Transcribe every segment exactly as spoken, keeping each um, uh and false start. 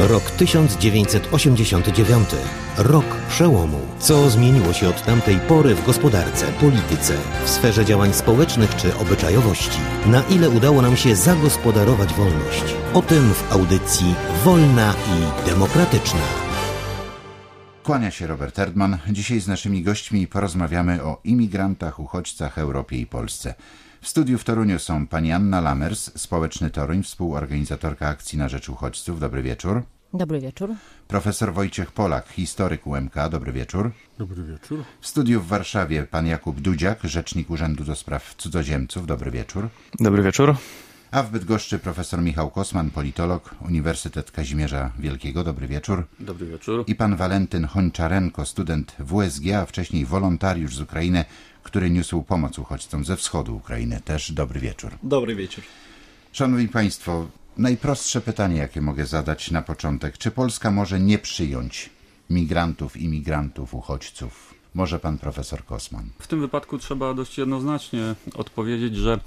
Rok tysiąc dziewięćset osiemdziesiąty dziewiąty. Rok przełomu. Co zmieniło się od tamtej pory w gospodarce, polityce, w sferze działań społecznych czy obyczajowości? Na ile udało nam się zagospodarować wolność? O tym w audycji Wolna i Demokratyczna. Kłania się Robert Erdman. Dzisiaj z naszymi gośćmi porozmawiamy o imigrantach, uchodźcach, Europie i Polsce. W studiu w Toruniu są pani Anna Lamers, Społeczny Toruń, współorganizatorka akcji na rzecz uchodźców. Dobry wieczór. Dobry wieczór. Profesor Wojciech Polak, historyk U M K. Dobry wieczór. Dobry wieczór. W studiu w Warszawie pan Jakub Dudziak, rzecznik Urzędu do Spraw Cudzoziemców. Dobry wieczór. Dobry wieczór. A w Bydgoszczy profesor Michał Kosman, politolog, Uniwersytet Kazimierza Wielkiego. Dobry wieczór. Dobry wieczór. I pan Walentyn Hończarenko, student W S G, a wcześniej wolontariusz z Ukrainy, który niósł pomoc uchodźcom ze wschodu Ukrainy. Też dobry wieczór. Dobry wieczór. Szanowni Państwo, najprostsze pytanie, jakie mogę zadać na początek. Czy Polska może nie przyjąć migrantów, imigrantów, uchodźców? Może pan profesor Kosman. W tym wypadku trzeba dość jednoznacznie odpowiedzieć, że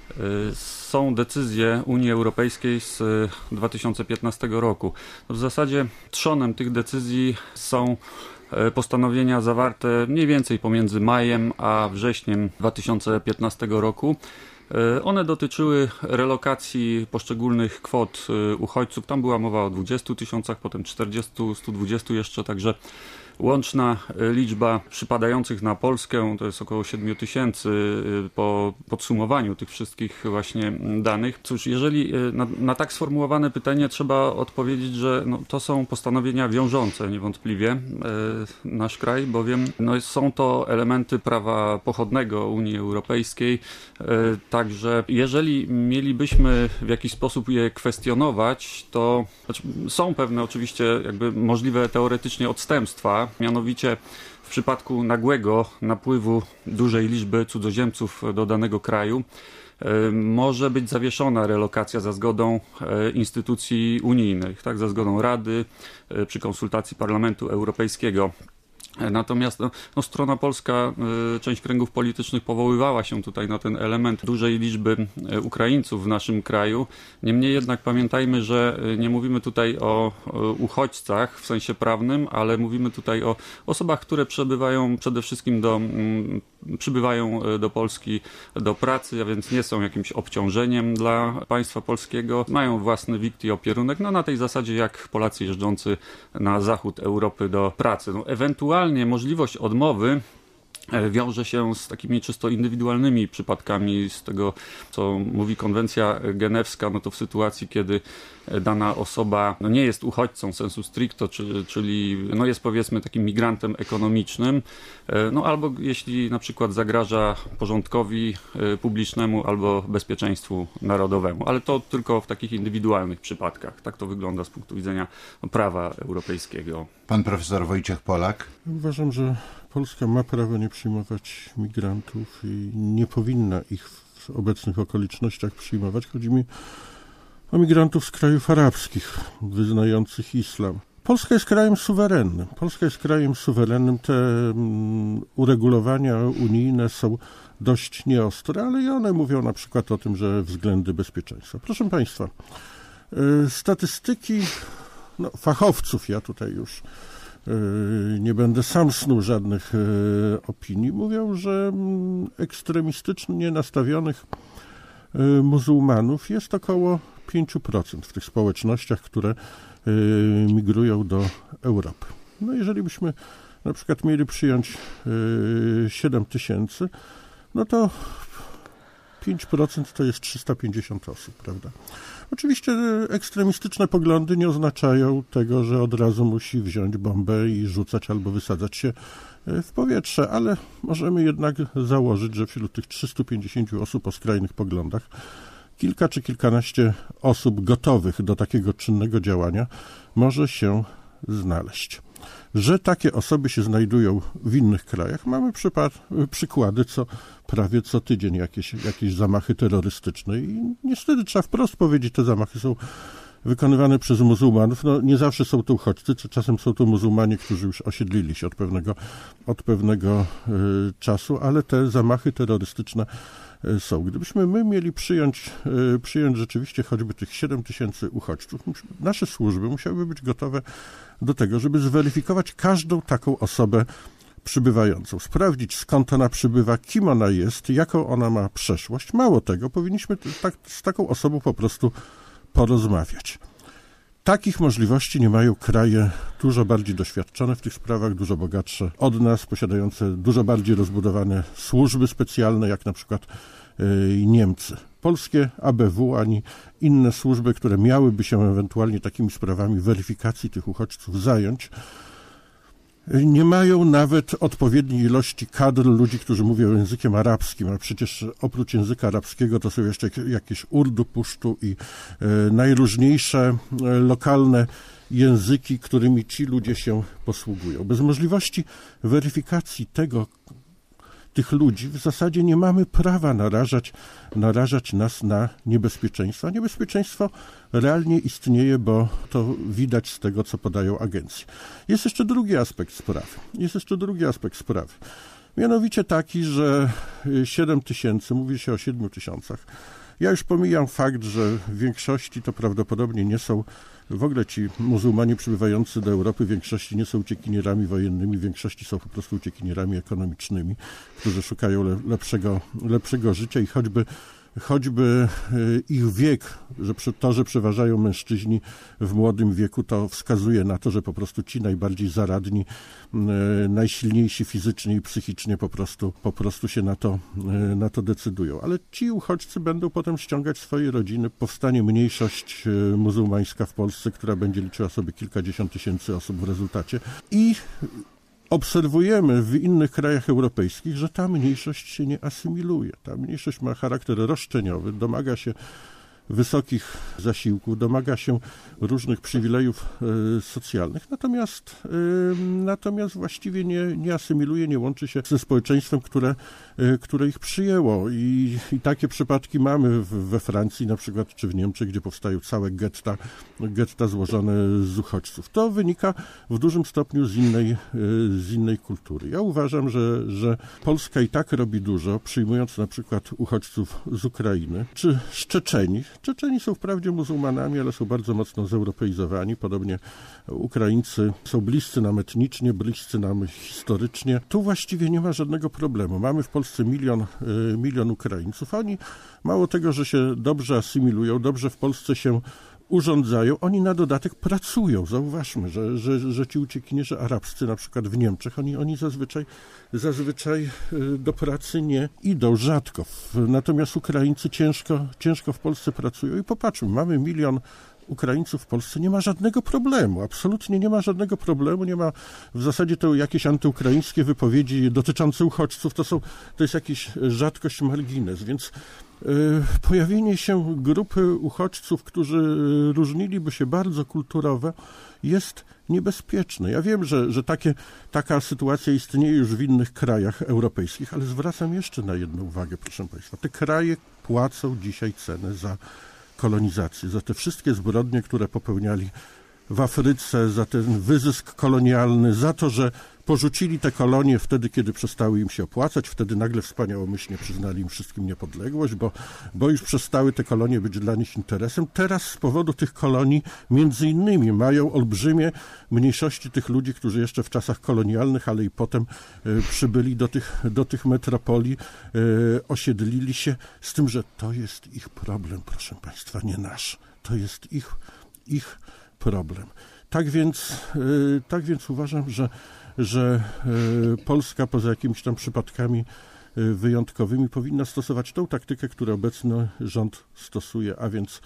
są decyzje Unii Europejskiej z dwa tysiące piętnastego roku. W zasadzie trzonem tych decyzji są postanowienia zawarte mniej więcej pomiędzy majem a wrześniem dwa tysiące piętnastego roku. One dotyczyły relokacji poszczególnych kwot uchodźców. Tam była mowa o dwudziestu tysiącach, potem czterdziestu, stu dwudziestu jeszcze, także łączna liczba przypadających na Polskę to jest około siedmiu tysięcy po podsumowaniu tych wszystkich właśnie danych. Cóż, jeżeli na, na tak sformułowane pytanie trzeba odpowiedzieć, że no, to są postanowienia wiążące niewątpliwie e, nasz kraj, bowiem no, są to elementy prawa pochodnego Unii Europejskiej, e, także jeżeli mielibyśmy w jakiś sposób je kwestionować, to znaczy, są pewne oczywiście jakby możliwe teoretycznie odstępstwa. Mianowicie w przypadku nagłego napływu dużej liczby cudzoziemców do danego kraju może być zawieszona relokacja za zgodą instytucji unijnych, tak, za zgodą Rady, przy konsultacji Parlamentu Europejskiego. Natomiast no, no, strona polska, y, część kręgów politycznych powoływała się tutaj na ten element dużej liczby y, Ukraińców w naszym kraju. Niemniej jednak pamiętajmy, że y, nie mówimy tutaj o y, uchodźcach w sensie prawnym, ale mówimy tutaj o osobach, które przebywają przede wszystkim do, y, przybywają y, do Polski do pracy, a więc nie są jakimś obciążeniem dla państwa polskiego. Mają własny wikt i opierunek, no na tej zasadzie jak Polacy jeżdżący na zachód Europy do pracy. No, ewentualnie możliwość odmowy wiąże się z takimi czysto indywidualnymi przypadkami, z tego co mówi konwencja genewska, no to w sytuacji, kiedy dana osoba no nie jest uchodźcą sensu stricto, czyli, czyli no jest powiedzmy takim migrantem ekonomicznym, no albo jeśli na przykład zagraża porządkowi publicznemu albo bezpieczeństwu narodowemu, ale to tylko w takich indywidualnych przypadkach. Tak to wygląda z punktu widzenia prawa europejskiego. Pan profesor Wojciech Polak. Uważam, że Polska ma prawo nie przyjmować migrantów i nie powinna ich w obecnych okolicznościach przyjmować. Chodzi mi o migrantów z krajów arabskich, wyznających islam. Polska jest krajem suwerennym. Polska jest krajem suwerennym. Te um, uregulowania unijne są dość nieostre, ale i one mówią na przykład o tym, że względy bezpieczeństwa. Proszę Państwa, y, statystyki no, fachowców, ja tutaj już nie będę sam snuł żadnych opinii, mówią, że ekstremistycznie nastawionych muzułmanów jest około pięć procent w tych społecznościach, które migrują do Europy. No jeżeli byśmy na przykład mieli przyjąć siedem tysięcy, no to pięć procent to jest trzysta pięćdziesiąt osób, prawda? Oczywiście ekstremistyczne poglądy nie oznaczają tego, że od razu musi wziąć bombę i rzucać albo wysadzać się w powietrze, ale możemy jednak założyć, że wśród tych trzystu pięćdziesięciu osób o skrajnych poglądach kilka czy kilkanaście osób gotowych do takiego czynnego działania może się znaleźć. Że takie osoby się znajdują w innych krajach, mamy przypad- przykłady, co prawie co tydzień jakieś, jakieś zamachy terrorystyczne i niestety trzeba wprost powiedzieć, te zamachy są wykonywane przez muzułmanów. No, nie zawsze są to uchodźcy, czy czasem są to muzułmanie, którzy już osiedlili się od pewnego, od pewnego y, czasu, ale te zamachy terrorystyczne są. Gdybyśmy my mieli przyjąć, przyjąć rzeczywiście choćby tych siedem tysięcy uchodźców, nasze służby musiałyby być gotowe do tego, żeby zweryfikować każdą taką osobę przybywającą, sprawdzić skąd ona przybywa, kim ona jest, jaką ona ma przeszłość. Mało tego, powinniśmy tak, z taką osobą po prostu porozmawiać. Takich możliwości nie mają kraje dużo bardziej doświadczone w tych sprawach, dużo bogatsze od nas, posiadające dużo bardziej rozbudowane służby specjalne, jak na przykład yy, Niemcy. Polskie A B W ani inne służby, które miałyby się ewentualnie takimi sprawami weryfikacji tych uchodźców zająć, nie mają nawet odpowiedniej ilości kadr ludzi, którzy mówią językiem arabskim, a przecież oprócz języka arabskiego to są jeszcze jakieś urdu, pusztu i e, najróżniejsze e, lokalne języki, którymi ci ludzie się posługują. Bez możliwości weryfikacji tego, tych ludzi w zasadzie nie mamy prawa narażać, narażać nas na niebezpieczeństwo. A niebezpieczeństwo realnie istnieje, bo to widać z tego, co podają agencje. Jest jeszcze drugi aspekt sprawy. Jest jeszcze drugi aspekt sprawy. Mianowicie taki, że siedem tysięcy, mówi się o siedmiu tysiącach. Ja już pomijam fakt, że w większości to prawdopodobnie nie są, w ogóle ci muzułmanie przybywający do Europy w większości nie są uciekinierami wojennymi, w większości są po prostu uciekinierami ekonomicznymi, którzy szukają le, lepszego, lepszego życia i choćby choćby ich wiek, że to, że przeważają mężczyźni w młodym wieku, to wskazuje na to, że po prostu ci najbardziej zaradni, najsilniejsi fizycznie i psychicznie po prostu, po prostu się na to, na to decydują. Ale ci uchodźcy będą potem ściągać swoje rodziny. Powstanie mniejszość muzułmańska w Polsce, która będzie liczyła sobie kilkadziesiąt tysięcy osób w rezultacie. I obserwujemy w innych krajach europejskich, że ta mniejszość się nie asymiluje. Ta mniejszość ma charakter roszczeniowy, domaga się wysokich zasiłków, domaga się różnych przywilejów e, socjalnych, natomiast, e, natomiast właściwie nie, nie asymiluje, nie łączy się ze społeczeństwem, które, e, które ich przyjęło. I, i takie przypadki mamy w, we Francji na przykład, czy w Niemczech, gdzie powstają całe getta, getta złożone z uchodźców. To wynika w dużym stopniu z innej, e, z innej kultury. Ja uważam, że, że Polska i tak robi dużo, przyjmując na przykład uchodźców z Ukrainy, czy z Czeczenii. Czeczeni są wprawdzie muzułmanami, ale są bardzo mocno zeuropeizowani. Podobnie Ukraińcy są bliscy nam etnicznie, bliscy nam historycznie. Tu właściwie nie ma żadnego problemu. Mamy w Polsce milion, milion Ukraińców. Oni mało tego, że się dobrze asymilują, dobrze w Polsce się urządzają, oni na dodatek pracują. Zauważmy, że, że, że ci uciekinierzy arabscy, na przykład w Niemczech, oni, oni zazwyczaj, zazwyczaj do pracy nie idą, rzadko. Natomiast Ukraińcy ciężko, ciężko w Polsce pracują i popatrzmy, mamy milion Ukraińców w Polsce, nie ma żadnego problemu, absolutnie nie ma żadnego problemu, nie ma w zasadzie to jakieś antyukraińskie wypowiedzi dotyczące uchodźców, to są, to jest jakaś rzadkość, margines, więc pojawienie się grupy uchodźców, którzy różniliby się bardzo kulturowo, jest niebezpieczne. Ja wiem, że, że takie, taka sytuacja istnieje już w innych krajach europejskich, ale zwracam jeszcze na jedną uwagę, proszę Państwa. Te kraje płacą dzisiaj cenę za kolonizację, za te wszystkie zbrodnie, które popełniali w Afryce, za ten wyzysk kolonialny, za to, że porzucili te kolonie wtedy, kiedy przestały im się opłacać, wtedy nagle wspaniałomyślnie przyznali im wszystkim niepodległość, bo, bo już przestały te kolonie być dla nich interesem. Teraz z powodu tych kolonii między innymi mają olbrzymie mniejszości tych ludzi, którzy jeszcze w czasach kolonialnych, ale i potem e, przybyli do tych, do tych metropolii, e, osiedlili się, z tym, że to jest ich problem, proszę Państwa, nie nasz. To jest ich, ich problem. Tak więc, e, tak więc uważam, że że Polska poza jakimiś tam przypadkami wyjątkowymi powinna stosować tą taktykę, którą obecny rząd stosuje, a więc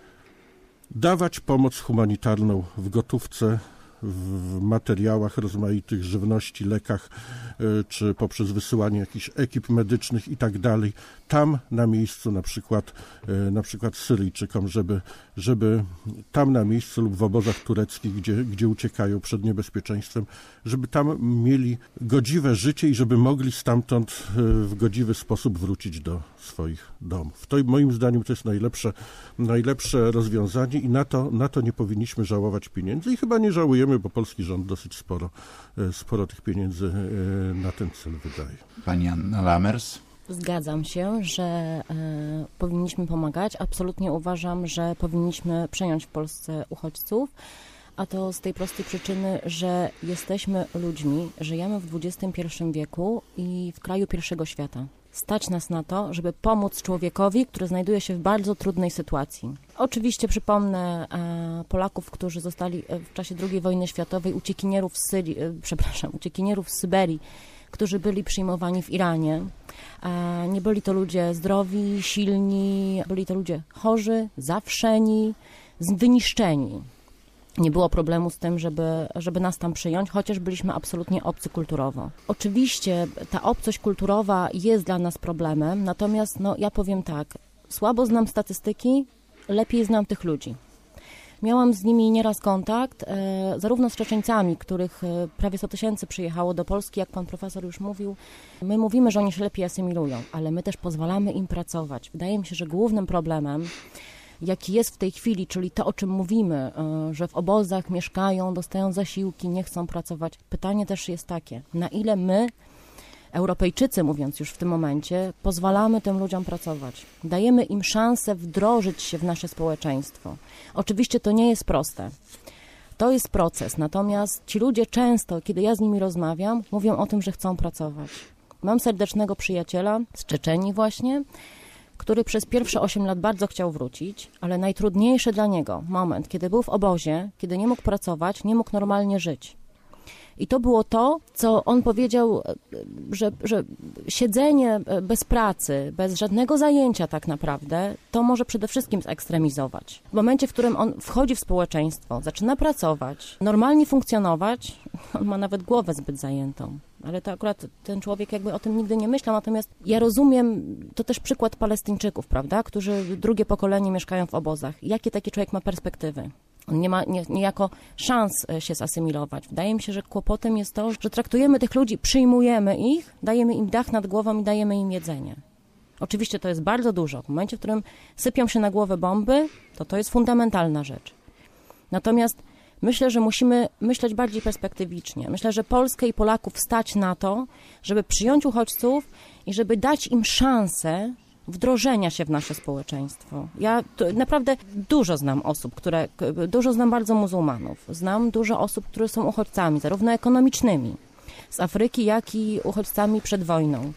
dawać pomoc humanitarną w gotówce, w materiałach rozmaitych, żywności, lekach, czy poprzez wysyłanie jakichś ekip medycznych i tak dalej, tam na miejscu na przykład, na przykład Syryjczykom, żeby, żeby tam na miejscu lub w obozach tureckich, gdzie, gdzie uciekają przed niebezpieczeństwem, żeby tam mieli godziwe życie i żeby mogli stamtąd w godziwy sposób wrócić do swoich domów. To moim zdaniem to jest najlepsze, najlepsze rozwiązanie i na to, na to nie powinniśmy żałować pieniędzy i chyba nie żałujemy, bo polski rząd dosyć sporo, sporo tych pieniędzy na ten cel wydaje. Pani Anna Lamers. Zgadzam się, że e, powinniśmy pomagać. Absolutnie uważam, że powinniśmy przyjąć w Polsce uchodźców, a to z tej prostej przyczyny, że jesteśmy ludźmi, żyjemy w dwudziestym pierwszym wieku i w kraju pierwszego świata. Stać nas na to, żeby pomóc człowiekowi, który znajduje się w bardzo trudnej sytuacji. Oczywiście przypomnę e, Polaków, którzy zostali w czasie drugiej wojny światowej uciekinierów z Syrii, e, przepraszam, uciekinierów z Syberii, którzy byli przyjmowani w Iranie. E, nie byli to ludzie zdrowi, silni, byli to ludzie chorzy, zawszeni, wyniszczeni. Nie było problemu z tym, żeby, żeby nas tam przyjąć, chociaż byliśmy absolutnie obcy kulturowo. Oczywiście ta obcość kulturowa jest dla nas problemem, natomiast no, ja powiem tak, słabo znam statystyki, lepiej znam tych ludzi. Miałam z nimi nieraz kontakt, e, zarówno z Czeczeńcami, których e, prawie sto tysięcy przyjechało do Polski, jak pan profesor już mówił. My mówimy, że oni się lepiej asymilują, ale my też pozwalamy im pracować. Wydaje mi się, że głównym problemem, jaki jest w tej chwili, czyli to, o czym mówimy, że w obozach mieszkają, dostają zasiłki, nie chcą pracować. Pytanie też jest takie, na ile my, Europejczycy mówiąc już w tym momencie, pozwalamy tym ludziom pracować. Dajemy im szansę wdrożyć się w nasze społeczeństwo. Oczywiście to nie jest proste. To jest proces, natomiast ci ludzie często, kiedy ja z nimi rozmawiam, mówią o tym, że chcą pracować. Mam serdecznego przyjaciela z Czeczenii właśnie, który przez pierwsze osiem lat bardzo chciał wrócić, ale najtrudniejszy dla niego moment, kiedy był w obozie, kiedy nie mógł pracować, nie mógł normalnie żyć. I to było to, co on powiedział, że, że siedzenie bez pracy, bez żadnego zajęcia tak naprawdę, to może przede wszystkim zekstremizować. W momencie, w którym on wchodzi w społeczeństwo, zaczyna pracować, normalnie funkcjonować, on ma nawet głowę zbyt zajętą. Ale to akurat ten człowiek jakby o tym nigdy nie myślał, natomiast ja rozumiem, to też przykład Palestyńczyków, prawda, którzy drugie pokolenie mieszkają w obozach. Jakie taki człowiek ma perspektywy? On nie ma nie, niejako szans się zasymilować. Wydaje mi się, że kłopotem jest to, że traktujemy tych ludzi, przyjmujemy ich, dajemy im dach nad głową i dajemy im jedzenie. Oczywiście to jest bardzo dużo. W momencie, w którym sypią się na głowę bomby, to to jest fundamentalna rzecz. Natomiast myślę, że musimy myśleć bardziej perspektywicznie. Myślę, że Polskę i Polaków stać na to, żeby przyjąć uchodźców i żeby dać im szansę wdrożenia się w nasze społeczeństwo. Ja naprawdę dużo znam osób, które, dużo znam bardzo muzułmanów. Znam dużo osób, które są uchodźcami, zarówno ekonomicznymi z Afryki, jak i uchodźcami przed wojną.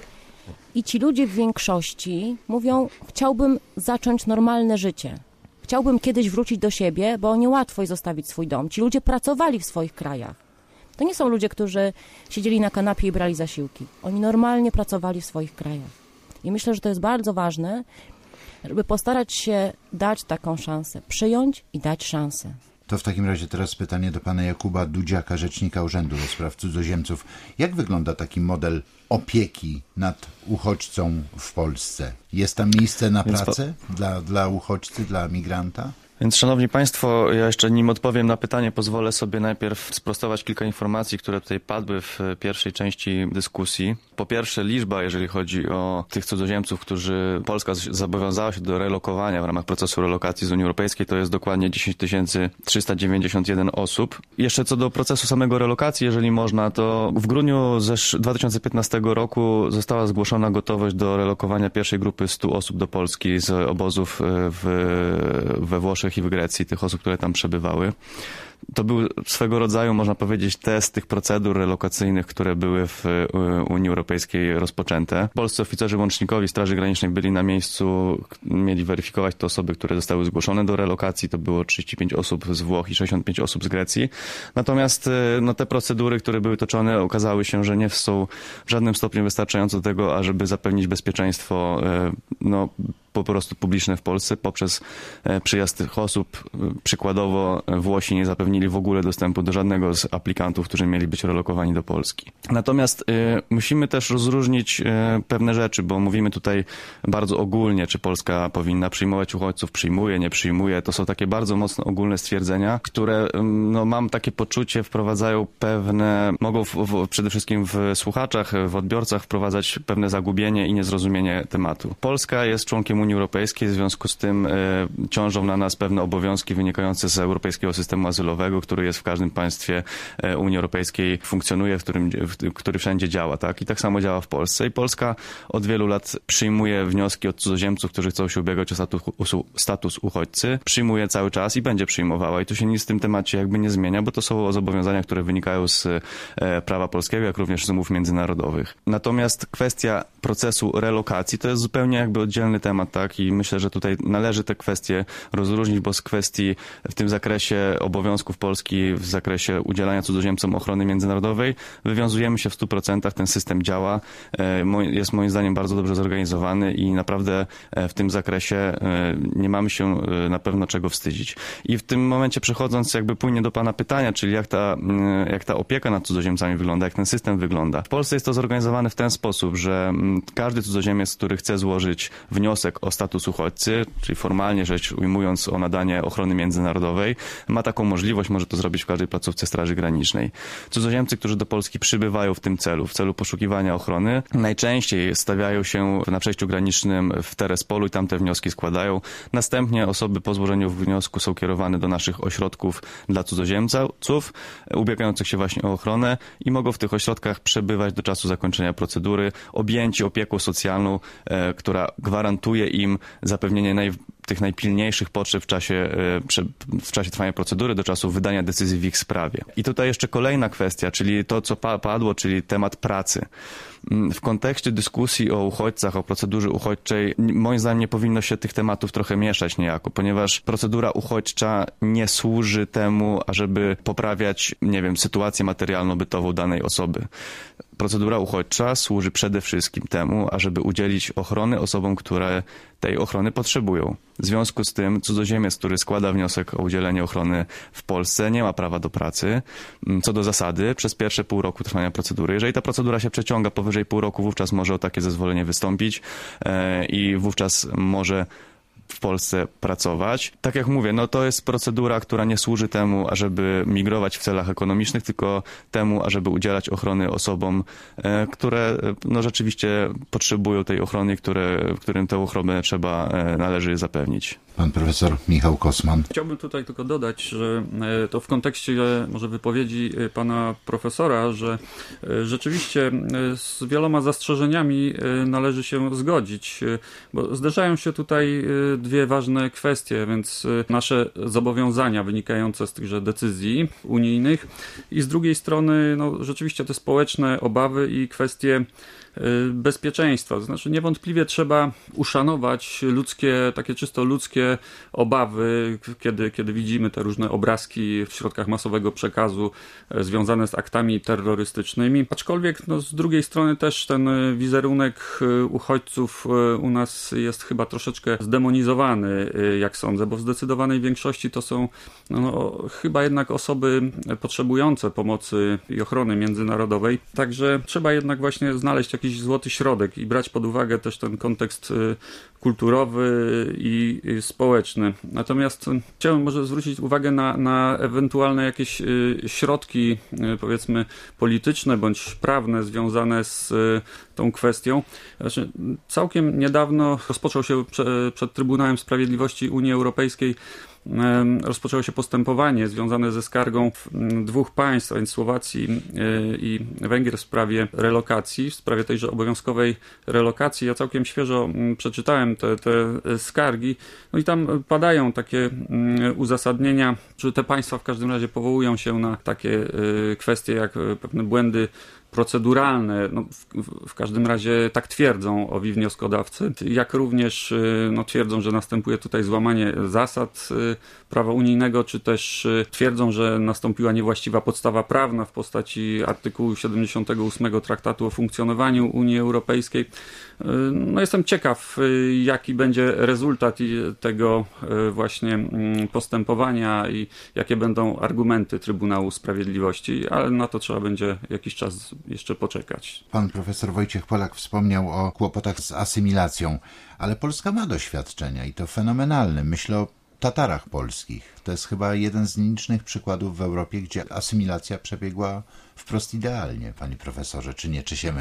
I ci ludzie w większości mówią, chciałbym zacząć normalne życie. Chciałbym kiedyś wrócić do siebie, bo niełatwo jest zostawić swój dom. Ci ludzie pracowali w swoich krajach. To nie są ludzie, którzy siedzieli na kanapie i brali zasiłki. Oni normalnie pracowali w swoich krajach. I myślę, że to jest bardzo ważne, żeby postarać się dać taką szansę, przyjąć i dać szansę. To w takim razie teraz pytanie do pana Jakuba Dudziaka, rzecznika Urzędu do Spraw Cudzoziemców. Jak wygląda taki model opieki nad uchodźcą w Polsce? Jest tam miejsce na pracę dla, dla uchodźcy, dla migranta? Więc szanowni państwo, ja jeszcze nim odpowiem na pytanie, pozwolę sobie najpierw sprostować kilka informacji, które tutaj padły w pierwszej części dyskusji. Po pierwsze, liczba, jeżeli chodzi o tych cudzoziemców, którzy Polska zobowiązała się do relokowania w ramach procesu relokacji z Unii Europejskiej, to jest dokładnie dziesięć tysięcy trzysta dziewięćdziesiąt jeden osób. Jeszcze co do procesu samego relokacji, jeżeli można, to w grudniu dwa tysiące piętnastego roku została zgłoszona gotowość do relokowania pierwszej grupy stu osób do Polski z obozów w, we Włoszech i w Grecji, tych osób, które tam przebywały. To był swego rodzaju, można powiedzieć, test tych procedur relokacyjnych, które były w Unii Europejskiej rozpoczęte. Polscy oficerzy łącznikowi Straży Granicznej byli na miejscu, mieli weryfikować te osoby, które zostały zgłoszone do relokacji. To było trzydzieści pięć osób z Włoch i sześćdziesiąt pięć osób z Grecji. Natomiast no, te procedury, które były toczone, okazały się, że nie są w żadnym stopniu wystarczające do tego, ażeby zapewnić bezpieczeństwo no, po prostu publiczne w Polsce poprzez przyjazd tych osób. Przykładowo Włosi nie zapewnili w ogóle dostępu do żadnego z aplikantów, którzy mieli być relokowani do Polski. Natomiast y, musimy też rozróżnić y, pewne rzeczy, bo mówimy tutaj bardzo ogólnie, czy Polska powinna przyjmować uchodźców, przyjmuje, nie przyjmuje. To są takie bardzo mocno ogólne stwierdzenia, które y, no, mam takie poczucie wprowadzają pewne, mogą w, w, przede wszystkim w słuchaczach, w odbiorcach wprowadzać pewne zagubienie i niezrozumienie tematu. Polska jest członkiem Unii Europejskiej, w związku z tym y, ciążą na nas pewne obowiązki wynikające z europejskiego systemu azylowego, który jest w każdym państwie Unii Europejskiej, funkcjonuje, w którym, w, który wszędzie działa, tak? I tak samo działa w Polsce. I Polska od wielu lat przyjmuje wnioski od cudzoziemców, którzy chcą się ubiegać o status, status uchodźcy. Przyjmuje cały czas i będzie przyjmowała. I tu się nic w tym temacie jakby nie zmienia, bo to są zobowiązania, które wynikają z prawa polskiego, jak również z umów międzynarodowych. Natomiast kwestia procesu relokacji to jest zupełnie jakby oddzielny temat, tak? I myślę, że tutaj należy te kwestie rozróżnić, bo z kwestii w tym zakresie obowiązków Polski, w zakresie udzielania cudzoziemcom ochrony międzynarodowej wywiązujemy się w stu procentach. Ten system działa, jest moim zdaniem bardzo dobrze zorganizowany i naprawdę w tym zakresie nie mamy się na pewno czego wstydzić. I w tym momencie przechodząc jakby płynnie do pana pytania, czyli jak ta, jak ta opieka nad cudzoziemcami wygląda, jak ten system wygląda. W Polsce jest to zorganizowane w ten sposób, że każdy cudzoziemiec, który chce złożyć wniosek o status uchodźcy, czyli formalnie rzecz ujmując o nadanie ochrony międzynarodowej, ma taką możliwość, może to zrobić w każdej placówce Straży Granicznej. Cudzoziemcy, którzy do Polski przybywają w tym celu, w celu poszukiwania ochrony, najczęściej stawiają się na przejściu granicznym w Terespolu i tam te wnioski składają. Następnie osoby po złożeniu wniosku są kierowane do naszych ośrodków dla cudzoziemców, ubiegających się właśnie o ochronę i mogą w tych ośrodkach przebywać do czasu zakończenia procedury, objęci opieką socjalną, e, która gwarantuje im zapewnienie naj, tych najpilniejszych potrzeb w czasie, w czasie trwania procedury, do czasu wydania decyzji w ich sprawie. I tutaj jeszcze kolejna kwestia, czyli to, co padło, czyli temat pracy. W kontekście dyskusji o uchodźcach, o procedurze uchodźczej, moim zdaniem nie powinno się tych tematów trochę mieszać niejako, ponieważ procedura uchodźcza nie służy temu, ażeby poprawiać, nie wiem, sytuację materialno-bytową danej osoby. Procedura uchodźcza służy przede wszystkim temu, ażeby udzielić ochrony osobom, które tej ochrony potrzebują. W związku z tym cudzoziemiec, który składa wniosek o udzielenie ochrony w Polsce, nie ma prawa do pracy. Co do zasady, przez pierwsze pół roku trwania procedury. Jeżeli ta procedura się przeciąga powyżej pół roku, wówczas może o takie zezwolenie wystąpić i wówczas może w Polsce pracować. Tak jak mówię, no to jest procedura, która nie służy temu, ażeby migrować w celach ekonomicznych, tylko temu, ażeby udzielać ochrony osobom, e, które no rzeczywiście potrzebują tej ochrony, które, którym tę ochronę trzeba, e, należy zapewnić. Pan profesor Michał Kosman. Chciałbym tutaj tylko dodać, że to w kontekście może wypowiedzi pana profesora, że rzeczywiście z wieloma zastrzeżeniami należy się zgodzić, bo zderzają się tutaj dwie ważne kwestie, więc nasze zobowiązania wynikające z tychże decyzji unijnych i z drugiej strony no, rzeczywiście te społeczne obawy i kwestie bezpieczeństwa. To znaczy niewątpliwie trzeba uszanować ludzkie, takie czysto ludzkie obawy, kiedy, kiedy widzimy te różne obrazki w środkach masowego przekazu związane z aktami terrorystycznymi. Aczkolwiek no, z drugiej strony też ten wizerunek uchodźców u nas jest chyba troszeczkę zdemonizowany, jak sądzę, bo w zdecydowanej większości to są no, no, chyba jednak osoby potrzebujące pomocy i ochrony międzynarodowej. Także trzeba jednak właśnie znaleźć jakiś złoty środek i brać pod uwagę też ten kontekst kulturowy i społeczny. Natomiast chciałem może zwrócić uwagę na, na ewentualne jakieś środki, powiedzmy polityczne bądź prawne związane z tą kwestią. Znaczy, całkiem niedawno rozpoczął się prze, przed Trybunałem Sprawiedliwości Unii Europejskiej rozpoczęło się postępowanie związane ze skargą dwóch państw, a więc Słowacji i Węgier w sprawie relokacji, w sprawie tejże obowiązkowej relokacji. Ja całkiem świeżo przeczytałem te, te skargi, no i tam padają takie uzasadnienia, że te państwa w każdym razie powołują się na takie kwestie jak pewne błędy proceduralne, no w, w każdym razie tak twierdzą owi wnioskodawcy, jak również no, twierdzą, że następuje tutaj złamanie zasad prawa unijnego, czy też twierdzą, że nastąpiła niewłaściwa podstawa prawna w postaci artykułu siedemdziesiątego ósmego Traktatu o funkcjonowaniu Unii Europejskiej. No jestem ciekaw, jaki będzie rezultat tego właśnie postępowania i jakie będą argumenty Trybunału Sprawiedliwości, ale na to trzeba będzie jakiś czas jeszcze poczekać. Pan profesor Wojciech Polak wspomniał o kłopotach z asymilacją, ale Polska ma doświadczenia i to fenomenalne. Myślę o Tatarach polskich. To jest chyba jeden z nielicznych przykładów w Europie, gdzie asymilacja przebiegła wprost idealnie, panie profesorze, czy nie, czy się mylę?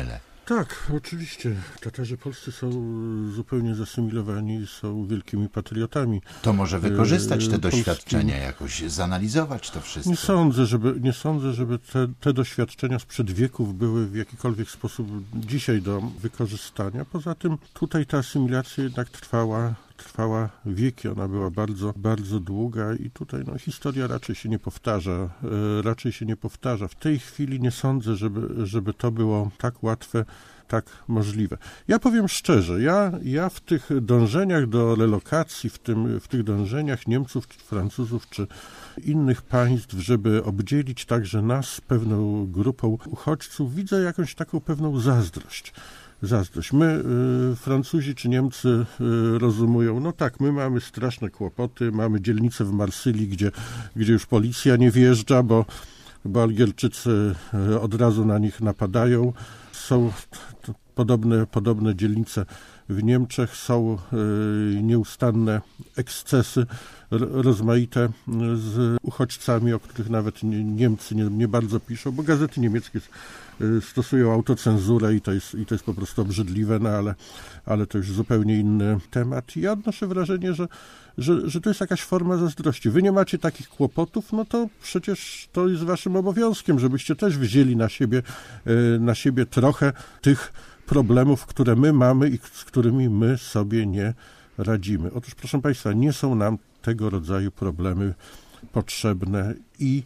Tak, oczywiście. Tatarzy polscy są zupełnie zasymilowani, są wielkimi patriotami. To może wykorzystać te Polskim. doświadczenia, jakoś zanalizować to wszystko. Nie sądzę, żeby, nie sądzę, żeby te, te doświadczenia sprzed wieków były w jakikolwiek sposób dzisiaj do wykorzystania. Poza tym tutaj ta asymilacja jednak trwała, trwała wieki, ona była bardzo, bardzo długa i tutaj no, historia raczej się nie powtarza. E, raczej się nie powtarza. W tej chwili nie sądzę, żeby, żeby to było tak łatwe, tak możliwe. Ja powiem szczerze, ja, ja w tych dążeniach do relokacji, w, tym, w tych dążeniach Niemców, czy Francuzów, czy innych państw, żeby obdzielić także nas pewną grupą uchodźców, widzę jakąś taką pewną zazdrość. Zazdrość. My, y, Francuzi czy Niemcy y, rozumują, no tak, my mamy straszne kłopoty, mamy dzielnicę w Marsylii, gdzie, gdzie już policja nie wjeżdża, bo, bo Algierczycy y, od razu na nich napadają. Są t, podobne, podobne dzielnice w Niemczech, są y, nieustanne ekscesy r, rozmaite z uchodźcami, o których nawet nie, Niemcy nie, nie bardzo piszą, bo gazety niemieckie stosują autocenzurę i to jest, i to jest po prostu obrzydliwe, no ale, ale to już zupełnie inny temat. I ja odnoszę wrażenie, że, że, że to jest jakaś forma zazdrości. Wy nie macie takich kłopotów, no to przecież to jest waszym obowiązkiem, żebyście też wzięli na siebie, na siebie trochę tych problemów, które my mamy i z którymi my sobie nie radzimy. Otóż, proszę Państwa, nie są nam tego rodzaju problemy potrzebne i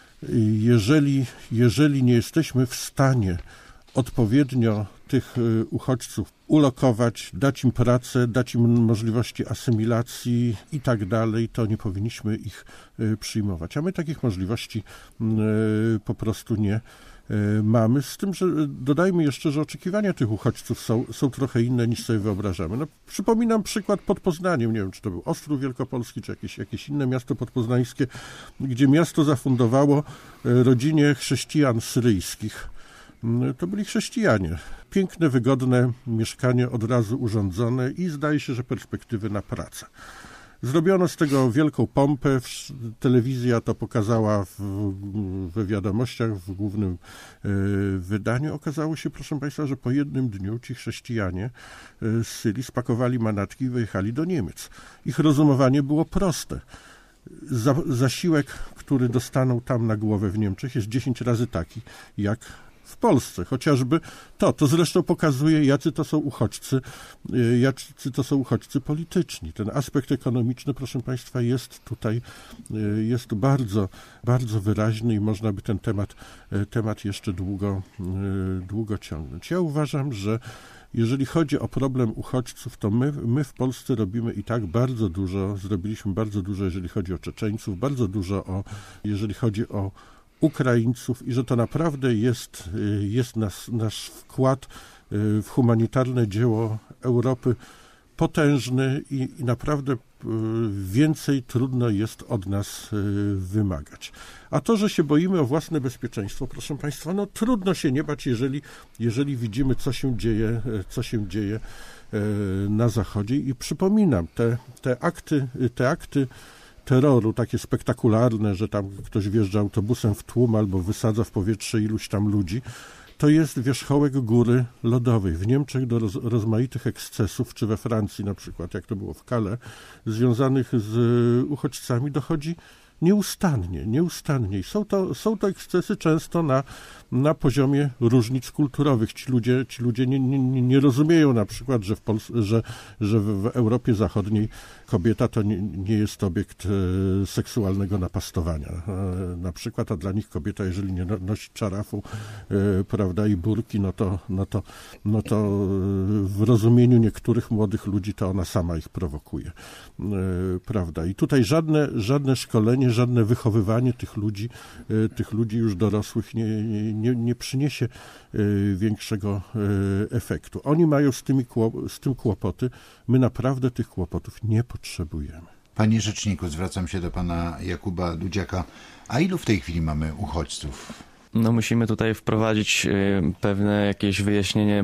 Jeżeli, jeżeli nie jesteśmy w stanie odpowiednio tych uchodźców ulokować, dać im pracę, dać im możliwości asymilacji i tak dalej, to nie powinniśmy ich przyjmować. A my takich możliwości po prostu nie mamy. Z tym, że dodajmy jeszcze, że oczekiwania tych uchodźców są, są trochę inne niż sobie wyobrażamy. No, przypominam przykład pod Poznaniem, nie wiem, czy to był Ostrów Wielkopolski, czy jakieś, jakieś inne miasto podpoznańskie, gdzie miasto zafundowało rodzinie chrześcijan syryjskich. To byli chrześcijanie. Piękne, wygodne mieszkanie od razu urządzone i zdaje się, że perspektywy na pracę. Zrobiono z tego wielką pompę, telewizja to pokazała w, we wiadomościach, w głównym y, wydaniu. Okazało się, proszę Państwa, że po jednym dniu ci chrześcijanie y, z Syrii spakowali manatki i wyjechali do Niemiec. Ich rozumowanie było proste. Za, zasiłek, który dostaną tam na głowę w Niemczech, jest dziesięć razy taki, jak w Polsce, chociażby to. To zresztą pokazuje, jacy to są uchodźcy, jacy to są uchodźcy polityczni. Ten aspekt ekonomiczny, proszę Państwa, jest tutaj, jest bardzo, bardzo wyraźny i można by ten temat, temat jeszcze długo, długo ciągnąć. Ja uważam, że jeżeli chodzi o problem uchodźców, to my, my w Polsce robimy i tak bardzo dużo, zrobiliśmy bardzo dużo, jeżeli chodzi o Czeczeńców, bardzo dużo, o, jeżeli chodzi o Ukraińców i że to naprawdę jest, jest nas, nasz wkład w humanitarne dzieło Europy potężny i, i naprawdę więcej trudno jest od nas wymagać. A to, że się boimy o własne bezpieczeństwo, proszę Państwa, no trudno się nie bać, jeżeli, jeżeli widzimy, co się dzieje, co się dzieje na Zachodzie. I przypominam, te, te akty, te akty terroru, takie spektakularne, że tam ktoś wjeżdża autobusem w tłum albo wysadza w powietrze iluś tam ludzi, to jest wierzchołek góry lodowej. W Niemczech do roz, rozmaitych ekscesów, czy we Francji na przykład, jak to było w Calais, związanych z uchodźcami dochodzi nieustannie, nieustannie. I są to, są to ekscesy często na, na poziomie różnic kulturowych. Ci ludzie, ci ludzie nie, nie, nie rozumieją na przykład, że w, Pols- że, że w Europie Zachodniej kobieta to nie, nie jest obiekt e, seksualnego napastowania. E, na przykład, a dla nich kobieta, jeżeli nie nosi czarafu, e, prawda, i burki, no to, no to, no to w rozumieniu niektórych młodych ludzi to ona sama ich prowokuje. E, prawda. I tutaj żadne, żadne szkolenie, żadne wychowywanie tych ludzi, tych ludzi już dorosłych nie, nie, nie przyniesie większego efektu. Oni mają z, tymi, z tym kłopoty, my naprawdę tych kłopotów nie potrzebujemy. Panie rzeczniku, zwracam się do pana Jakuba Dudziaka. A ilu w tej chwili mamy uchodźców? No musimy tutaj wprowadzić pewne jakieś wyjaśnienie,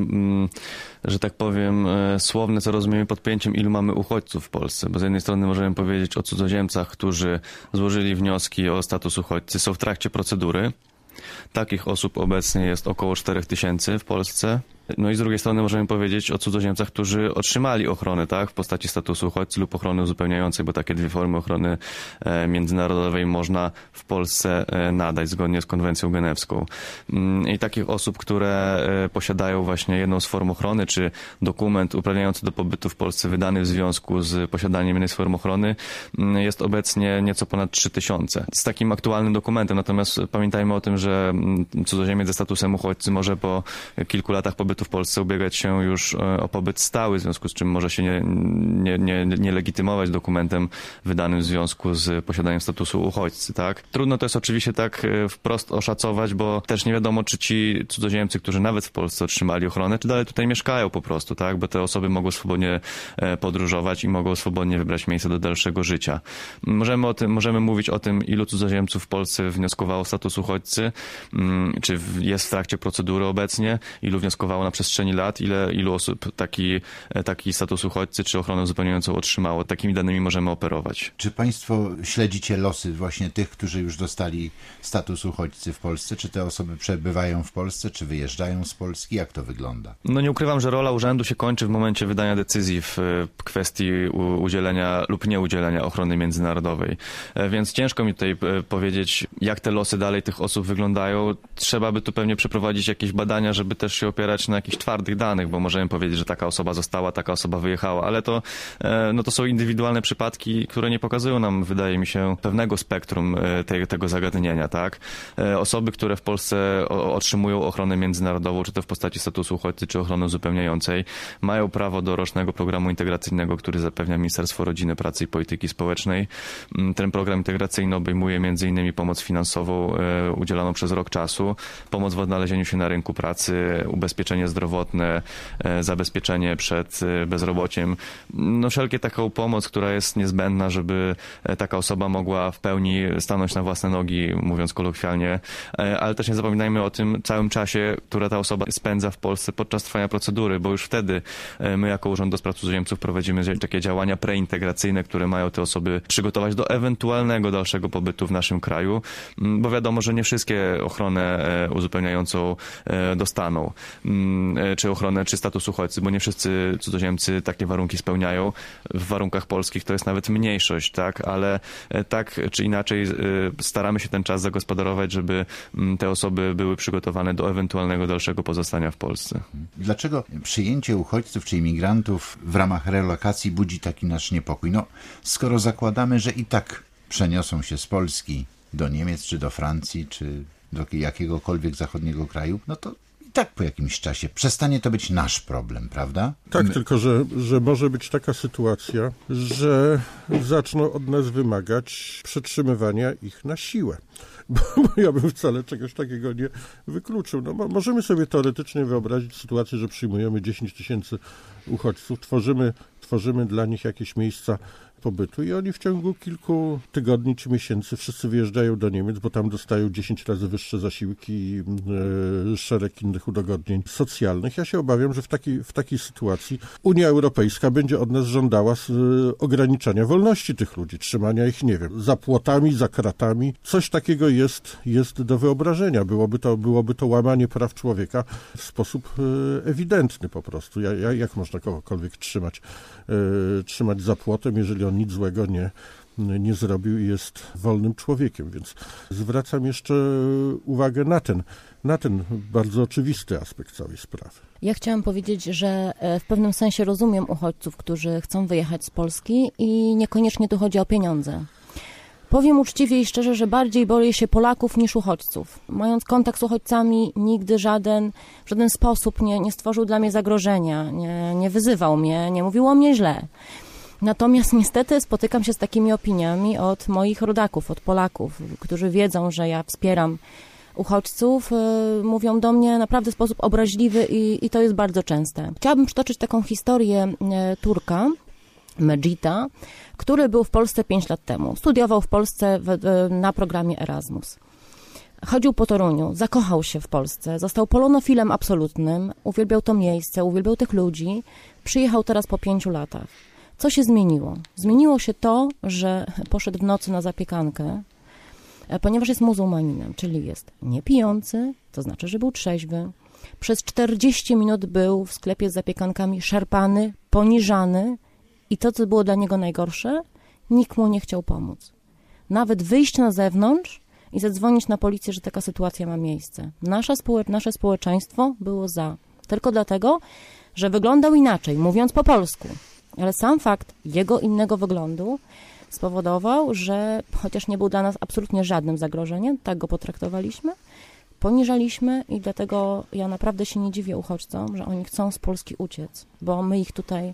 że tak powiem, słowne, co rozumiemy pod pojęciem, ilu mamy uchodźców w Polsce. Bo z jednej strony możemy powiedzieć o cudzoziemcach, którzy złożyli wnioski o status uchodźcy, są w trakcie procedury. Takich osób obecnie jest około cztery tysiące w Polsce. No i z drugiej strony możemy powiedzieć o cudzoziemcach, którzy otrzymali ochronę, tak, w postaci statusu uchodźcy lub ochrony uzupełniającej, bo takie dwie formy ochrony e, międzynarodowej można w Polsce e, nadać zgodnie z konwencją genewską. Mm, I takich osób, które e, posiadają właśnie jedną z form ochrony, czy dokument uprawniający do pobytu w Polsce wydany w związku z posiadaniem jednej z form ochrony, mm, jest obecnie nieco ponad trzy tysiące. Z takim aktualnym dokumentem, natomiast pamiętajmy o tym, że cudzoziemiec ze statusem uchodźcy może po kilku latach pobytu w Polsce ubiegać się już o pobyt stały, w związku z czym może się nie, nie, nie, nie legitymować dokumentem wydanym w związku z posiadaniem statusu uchodźcy, tak? Trudno to jest oczywiście tak wprost oszacować, bo też nie wiadomo, czy ci cudzoziemcy, którzy nawet w Polsce otrzymali ochronę, czy dalej tutaj mieszkają po prostu, tak? Bo te osoby mogą swobodnie podróżować i mogą swobodnie wybrać miejsce do dalszego życia. Możemy o tym, możemy mówić o tym, ilu cudzoziemców w Polsce wnioskowało o status uchodźcy, czy jest w trakcie procedury obecnie, ilu wnioskowało na przestrzeni lat, ile, ilu osób taki, taki status uchodźcy czy ochronę uzupełniającą otrzymało. Takimi danymi możemy operować. Czy państwo śledzicie losy właśnie tych, którzy już dostali status uchodźcy w Polsce? Czy te osoby przebywają w Polsce, czy wyjeżdżają z Polski? Jak to wygląda? No nie ukrywam, że rola urzędu się kończy w momencie wydania decyzji w kwestii udzielenia lub nieudzielenia ochrony międzynarodowej. Więc ciężko mi tutaj powiedzieć, jak te losy dalej tych osób wyglądają. Trzeba by tu pewnie przeprowadzić jakieś badania, żeby też się opierać na jakichś twardych danych, bo możemy powiedzieć, że taka osoba została, taka osoba wyjechała, ale to, no to są indywidualne przypadki, które nie pokazują nam, wydaje mi się, pewnego spektrum tej, tego zagadnienia, tak? Osoby, które w Polsce otrzymują ochronę międzynarodową, czy to w postaci statusu uchodźcy, czy ochrony uzupełniającej, mają prawo do rocznego programu integracyjnego, który zapewnia Ministerstwo Rodziny, Pracy i Polityki Społecznej. Ten program integracyjny obejmuje między innymi pomoc finansową udzielaną przez rok czasu, pomoc w odnalezieniu się na rynku pracy, ubezpieczenie zdrowotne, zabezpieczenie przed bezrobociem. No wszelkie taką pomoc, która jest niezbędna, żeby taka osoba mogła w pełni stanąć na własne nogi, mówiąc kolokwialnie, ale też nie zapominajmy o tym całym czasie, które ta osoba spędza w Polsce podczas trwania procedury, bo już wtedy my jako Urząd do Spraw Cudzoziemców prowadzimy takie działania preintegracyjne, które mają te osoby przygotować do ewentualnego dalszego pobytu w naszym kraju, bo wiadomo, że nie wszystkie ochronę uzupełniającą dostaną, czy ochronę, czy status uchodźcy, bo nie wszyscy cudzoziemcy takie warunki spełniają. W warunkach polskich to jest nawet mniejszość, tak, ale tak czy inaczej staramy się ten czas zagospodarować, żeby te osoby były przygotowane do ewentualnego dalszego pozostania w Polsce. Dlaczego przyjęcie uchodźców czy imigrantów w ramach relokacji budzi taki nasz niepokój? No, skoro zakładamy, że i tak przeniosą się z Polski do Niemiec, czy do Francji, czy do jakiegokolwiek zachodniego kraju, no to i tak po jakimś czasie przestanie to być nasz problem, prawda? Tak, My... tylko że, że może być taka sytuacja, że zaczną od nas wymagać przetrzymywania ich na siłę. Bo, bo ja bym wcale czegoś takiego nie wykluczył. No, możemy sobie teoretycznie wyobrazić sytuację, że przyjmujemy dziesięć tysięcy uchodźców, tworzymy, tworzymy dla nich jakieś miejsca pobytu i oni w ciągu kilku tygodni czy miesięcy wszyscy wyjeżdżają do Niemiec, bo tam dostają dziesięć razy wyższe zasiłki i e, szereg innych udogodnień socjalnych. Ja się obawiam, że w, taki, w takiej sytuacji Unia Europejska będzie od nas żądała z, e, ograniczania wolności tych ludzi, trzymania ich, nie wiem, za płotami, za kratami. Coś takiego jest, jest do wyobrażenia. Byłoby to, byłoby to łamanie praw człowieka w sposób e, ewidentny po prostu. Ja, ja, jak można kogokolwiek trzymać, e, trzymać za płotem, jeżeli on nic złego nie, nie zrobił i jest wolnym człowiekiem, więc zwracam jeszcze uwagę na ten, na ten bardzo oczywisty aspekt całej sprawy. Ja chciałam powiedzieć, że w pewnym sensie rozumiem uchodźców, którzy chcą wyjechać z Polski i niekoniecznie tu chodzi o pieniądze. Powiem uczciwie i szczerze, że bardziej boję się Polaków niż uchodźców. Mając kontakt z uchodźcami, nigdy żaden, w żaden sposób nie, nie stworzył dla mnie zagrożenia, nie, nie wyzywał mnie, nie mówił o mnie źle. Natomiast niestety spotykam się z takimi opiniami od moich rodaków, od Polaków, którzy wiedzą, że ja wspieram uchodźców, yy, mówią do mnie naprawdę w sposób obraźliwy i, i to jest bardzo częste. Chciałabym przytoczyć taką historię yy, Turka, Mejita, który był w Polsce pięć lat temu. Studiował w Polsce w, w, na programie Erasmus. Chodził po Toruniu, zakochał się w Polsce, został polonofilem absolutnym, uwielbiał to miejsce, uwielbiał tych ludzi. Przyjechał teraz po pięciu latach. Co się zmieniło? Zmieniło się to, że poszedł w nocy na zapiekankę, ponieważ jest muzułmaninem, czyli jest niepijący, to znaczy, że był trzeźwy, Przez czterdzieści minut był w sklepie z zapiekankami szarpany, poniżany i to, co było dla niego najgorsze, nikt mu nie chciał pomóc. Nawet wyjść na zewnątrz i zadzwonić na policję, że taka sytuacja ma miejsce. Nasza społecz- nasze społeczeństwo było za. Tylko dlatego, że wyglądał inaczej, mówiąc po polsku. Ale sam fakt jego innego wyglądu spowodował, że chociaż nie był dla nas absolutnie żadnym zagrożeniem, tak go potraktowaliśmy, poniżaliśmy i dlatego ja naprawdę się nie dziwię uchodźcom, że oni chcą z Polski uciec, bo my ich tutaj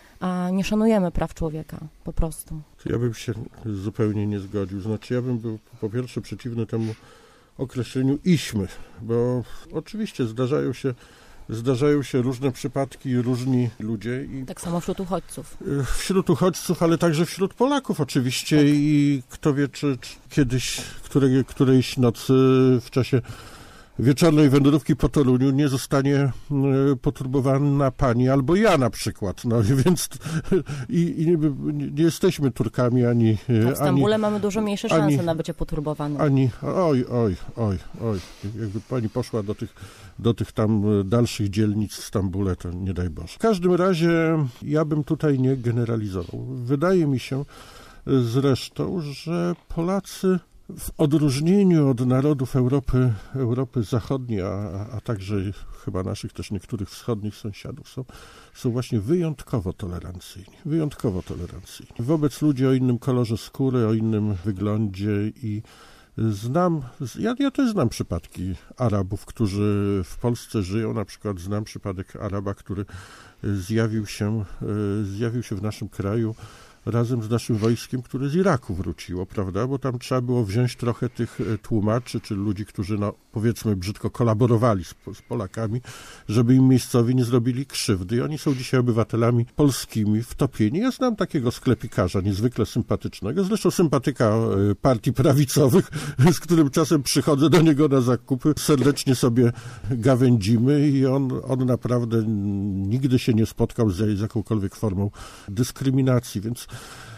a nie szanujemy praw człowieka, po prostu. Ja bym się zupełnie nie zgodził. Znaczy ja bym był po pierwsze przeciwny temu określeniu iśmy, bo oczywiście zdarzają się Zdarzają się różne przypadki i różni ludzie. I tak samo wśród uchodźców. Wśród uchodźców, ale także wśród Polaków oczywiście. Tak. I kto wie, czy, czy kiedyś, której, którejś nocy w czasie wieczornej wędrówki po Toruniu nie zostanie poturbowana pani albo ja na przykład. No więc i, i nie, nie jesteśmy Turkami ani... A w Stambule ani, mamy dużo mniejsze szanse ani, na bycie poturbowanym. Ani, oj, oj, oj, oj. Jakby pani poszła do tych, do tych tam dalszych dzielnic w Stambule, to nie daj Boże. W każdym razie ja bym tutaj nie generalizował. Wydaje mi się zresztą, że Polacy w odróżnieniu od narodów Europy, Europy Zachodniej, a, a także chyba naszych też niektórych wschodnich sąsiadów są, są właśnie wyjątkowo tolerancyjni. Wyjątkowo tolerancyjni. Wobec ludzi o innym kolorze skóry, o innym wyglądzie i znam, ja, ja też znam przypadki Arabów, którzy w Polsce żyją. Na przykład znam przypadek Araba, który zjawił się, zjawił się w naszym kraju razem z naszym wojskiem, które z Iraku wróciło, prawda, bo tam trzeba było wziąć trochę tych tłumaczy, czy ludzi, którzy, no, powiedzmy brzydko, kolaborowali z, z Polakami, żeby im miejscowi nie zrobili krzywdy. I oni są dzisiaj obywatelami polskimi, wtopieni. Ja znam takiego sklepikarza, niezwykle sympatycznego, zresztą sympatyka partii prawicowych, z którym czasem przychodzę do niego na zakupy, serdecznie sobie gawędzimy i on, on naprawdę nigdy się nie spotkał z, z jakąkolwiek formą dyskryminacji, więc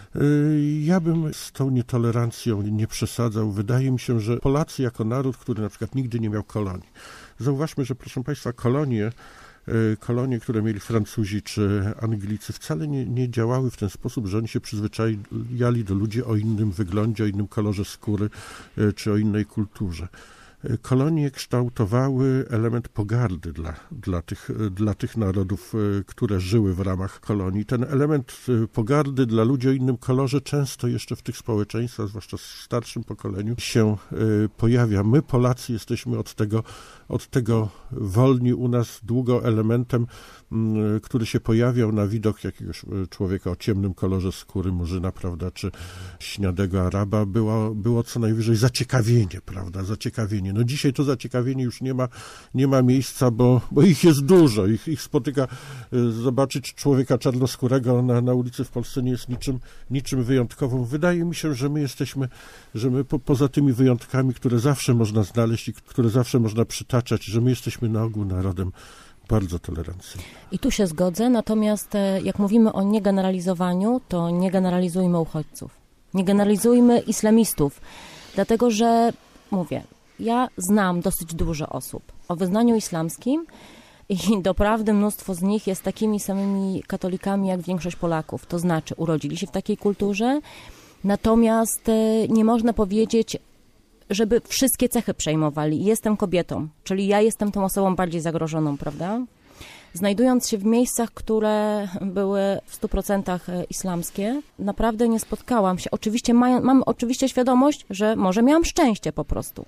ja bym z tą nietolerancją nie przesadzał. Wydaje mi się, że Polacy jako naród, który na przykład nigdy nie miał kolonii. Zauważmy, że proszę Państwa, kolonie, kolonie, które mieli Francuzi czy Anglicy, wcale nie, nie działały w ten sposób, że oni się przyzwyczajali do ludzi o innym wyglądzie, o innym kolorze skóry czy o innej kulturze. Kolonie kształtowały element pogardy dla, dla, tych, dla tych narodów, które żyły w ramach kolonii. Ten element pogardy dla ludzi o innym kolorze często jeszcze w tych społeczeństwach, zwłaszcza w starszym pokoleniu, się pojawia. My, Polacy, jesteśmy od tego, od tego wolni. U nas długo elementem, który się pojawiał na widok jakiegoś człowieka o ciemnym kolorze skóry, murzyna, prawda, czy śniadego Araba, było, było co najwyżej zaciekawienie, prawda, zaciekawienie. No dzisiaj to zaciekawienie już nie ma, nie ma miejsca, bo, bo ich jest dużo. Ich, ich spotyka, zobaczyć człowieka czarnoskórego na, na ulicy w Polsce nie jest niczym, niczym wyjątkowym. Wydaje mi się, że my jesteśmy, że my po, poza tymi wyjątkami, które zawsze można znaleźć i które zawsze można przytaczać, że my jesteśmy na ogół narodem bardzo tolerancyjnym. I tu się zgodzę, natomiast jak mówimy o niegeneralizowaniu, to nie generalizujmy uchodźców. Nie generalizujmy islamistów, dlatego że, mówię, ja znam dosyć dużo osób o wyznaniu islamskim i doprawdy mnóstwo z nich jest takimi samymi katolikami jak większość Polaków. To znaczy urodzili się w takiej kulturze, natomiast nie można powiedzieć, żeby wszystkie cechy przejmowali. Jestem kobietą, czyli ja jestem tą osobą bardziej zagrożoną, prawda? Znajdując się w miejscach, które były w stu procentach islamskie, naprawdę nie spotkałam się. Oczywiście mają, mam oczywiście świadomość, że może miałam szczęście po prostu.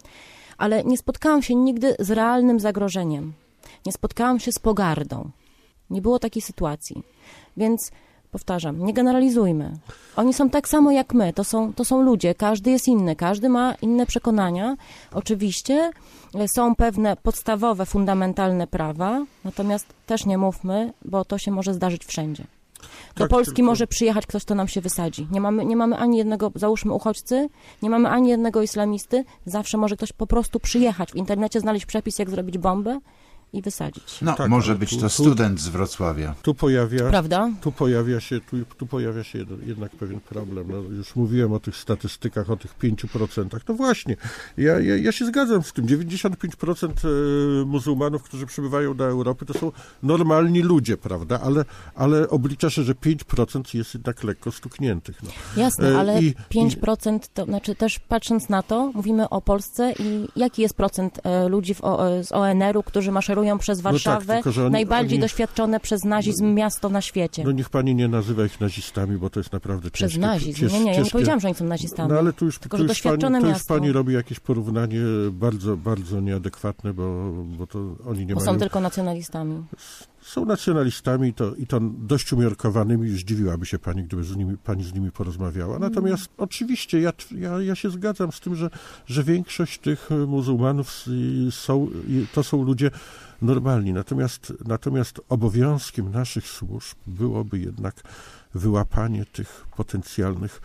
Ale nie spotkałam się nigdy z realnym zagrożeniem. Nie spotkałam się z pogardą. Nie było takiej sytuacji. Więc powtarzam, nie generalizujmy. Oni są tak samo jak my. To są, to są ludzie. Każdy jest inny. Każdy ma inne przekonania. Oczywiście są pewne podstawowe, fundamentalne prawa, natomiast też nie mówmy, bo to się może zdarzyć wszędzie. Do tak, Polski tylko... może przyjechać ktoś, kto nam się wysadzi. Nie mamy, nie mamy ani jednego, załóżmy uchodźcy, nie mamy ani jednego islamisty. Zawsze może ktoś po prostu przyjechać, w internecie znaleźć przepis, jak zrobić bombę i wysadzić. No, Tak, może ale być tu- to tu- student z Wrocławia. Tu pojawia, Prawda? tu pojawia się, tu, tu pojawia się jed- jednak pewien problem. No, już mówiłem o tych statystykach, o tych pięciu procentach. No właśnie, ja, ja, ja się zgadzam z tym. dziewięćdziesiąt pięć procent e, muzułmanów, którzy przybywają do Europy, to są normalni ludzie, prawda? Ale, ale oblicza się, że pięć procent jest jednak lekko stukniętych. No. Jasne, E, ale i- pięć procent, to znaczy też patrząc na to, mówimy o Polsce i jaki jest procent e, ludzi w o, e, z O N R u, którzy maszerują przez tak, Warszawę, tylko że oni- najbardziej oni- doświadczone przez nazizm miasto na świecie. No niech pani nie nazywa ich nazistami, bo to jest naprawdę Przez ciężkie. nazizm. cięż- Nie, nie, ja nie ciężkie- powiedziałam, że oni są nazistami. No ale tu już, Tylko, tu że już, pani, doświadczone tu już miasto. pani robi jakieś porównanie bardzo, bardzo nieadekwatne, bo, bo to oni nie Bo mają... są tylko nacjonalistami. Są nacjonalistami i to, i to dość umiarkowanymi. Zdziwiłaby się pani, gdyby z nimi, pani z nimi porozmawiała. Natomiast mm. oczywiście ja, ja, ja się zgadzam z tym, że, że większość tych muzułmanów są, to są ludzie normalni. Natomiast, natomiast obowiązkiem naszych służb byłoby jednak wyłapanie tych potencjalnych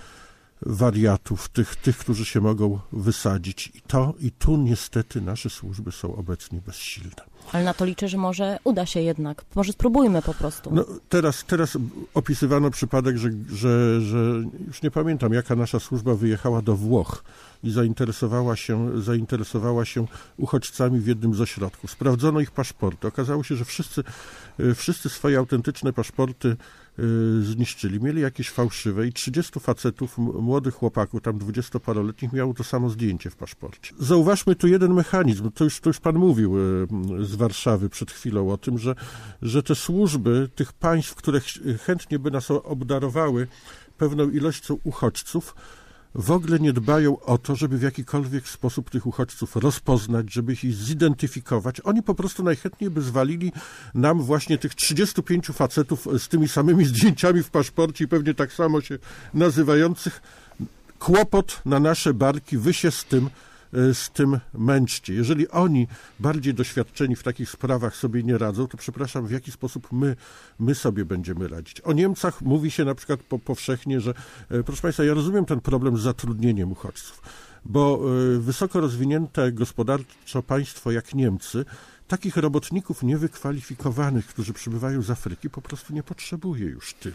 wariatów, tych, tych, którzy się mogą wysadzić. I to, i tu niestety nasze służby są obecnie bezsilne. Ale na to liczę, że może uda się jednak. Może spróbujmy po prostu. No, teraz, teraz opisywano przypadek, że, że, że już nie pamiętam, jaka nasza służba wyjechała do Włoch i zainteresowała się, zainteresowała się uchodźcami w jednym z ośrodków. Sprawdzono ich paszporty. Okazało się, że wszyscy, wszyscy swoje autentyczne paszporty zniszczyli. Mieli jakieś fałszywe i trzydziestu facetów, młodych chłopaków, tam dwudziestoparoletnich, miało to samo zdjęcie w paszporcie. Zauważmy tu jeden mechanizm. To już, to już pan mówił z Warszawy przed chwilą o tym, że, że te służby tych państw, które chętnie by nas obdarowały pewną ilością uchodźców, w ogóle nie dbają o to, żeby w jakikolwiek sposób tych uchodźców rozpoznać, żeby ich zidentyfikować. Oni po prostu najchętniej by zwalili nam właśnie tych trzydziestu pięciu facetów z tymi samymi zdjęciami w paszporcie i pewnie tak samo się nazywających. Kłopot na nasze barki, wy się z tym z tym męczcie. Jeżeli oni, bardziej doświadczeni w takich sprawach, sobie nie radzą, to przepraszam, w jaki sposób my, my sobie będziemy radzić. O Niemcach mówi się na przykład po, powszechnie, że proszę Państwa, ja rozumiem ten problem z zatrudnieniem uchodźców, bo wysoko rozwinięte gospodarczo państwo jak Niemcy takich robotników niewykwalifikowanych, którzy przybywają z Afryki, po prostu nie potrzebuje już tylu.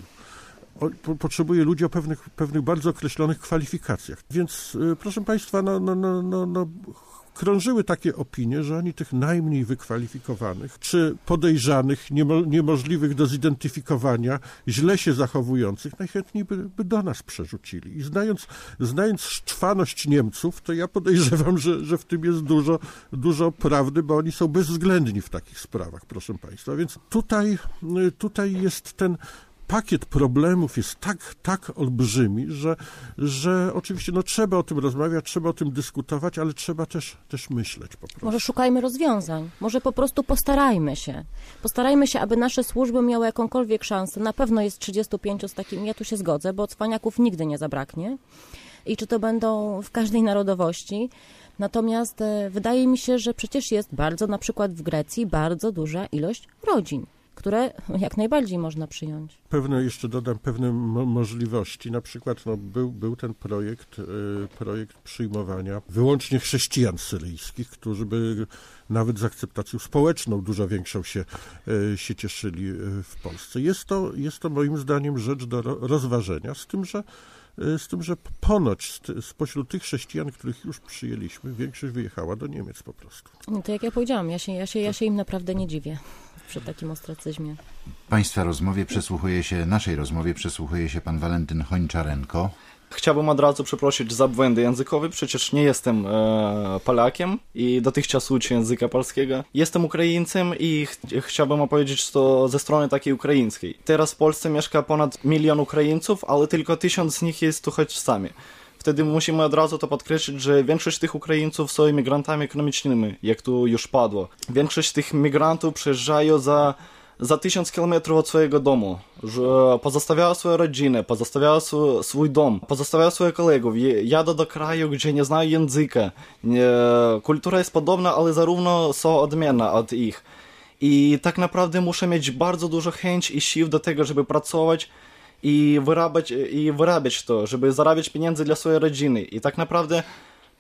Potrzebuje ludzi o pewnych, pewnych bardzo określonych kwalifikacjach. Więc, proszę Państwa, no, no, no, no, no, krążyły takie opinie, że oni tych najmniej wykwalifikowanych, czy podejrzanych, niemo, niemożliwych do zidentyfikowania, źle się zachowujących, najchętniej by, by do nas przerzucili. I znając, znając szczwaność Niemców, to ja podejrzewam, że, że w tym jest dużo, dużo prawdy, bo oni są bezwzględni w takich sprawach, proszę Państwa. Więc tutaj, tutaj jest ten pakiet problemów jest tak, tak olbrzymi, że, że oczywiście no, trzeba o tym rozmawiać, trzeba o tym dyskutować, ale trzeba też, też myśleć po prostu. Może szukajmy rozwiązań, może po prostu postarajmy się. Postarajmy się, aby nasze służby miały jakąkolwiek szansę. Na pewno jest trzydziestu pięciu z takimi, ja tu się zgodzę, bo cwaniaków nigdy nie zabraknie. I czy to będą w każdej narodowości. Natomiast e, wydaje mi się, że przecież jest bardzo, na przykład w Grecji, bardzo duża ilość rodzin, które jak najbardziej można przyjąć. Pewne, jeszcze dodam, pewne mo- możliwości. Na przykład no, był, był ten projekt, y, projekt przyjmowania wyłącznie chrześcijan syryjskich, którzy by nawet z akceptacją społeczną dużo większą się, y, się cieszyli y, w Polsce. Jest to, jest to moim zdaniem rzecz do ro- rozważenia, z tym, że z tym, że ponoć spośród tych chrześcijan, których już przyjęliśmy, większość wyjechała do Niemiec po prostu. No to jak ja powiedziałam, ja się, ja się, ja się im naprawdę nie dziwię przy takim ostracyzmie. Państwa rozmowie przysłuchuje się, naszej rozmowie przysłuchuje się pan Walentyn Hończarenko. Chciałbym od razu przeprosić za błędy językowe, przecież nie jestem e, Polakiem i dotychczas uczę języka polskiego. Jestem Ukraińcem i ch chciałbym opowiedzieć to ze strony takiej ukraińskiej. Teraz w Polsce mieszka ponad milion Ukraińców, ale tylko tysiąc z nich jest uchodźcami. Wtedy musimy od razu to podkreślić, że większość tych Ukraińców są imigrantami ekonomicznymi, jak tu już padło. Większość tych migrantów przyjeżdżają za za tysiąc kilometrów od swojego domu, że pozostawiają swoje rodziny, pozostawiają swój, swój dom, pozostawiają swoich kolegów, jadą do kraju, gdzie nie znają języka. Kultura jest podobna, ale zarówno są odmienna od ich. I tak naprawdę muszę mieć bardzo dużo chęć i sił do tego, żeby pracować i wyrabiać, i wyrabiać to, żeby zarabiać pieniądze dla swojej rodziny. I tak naprawdę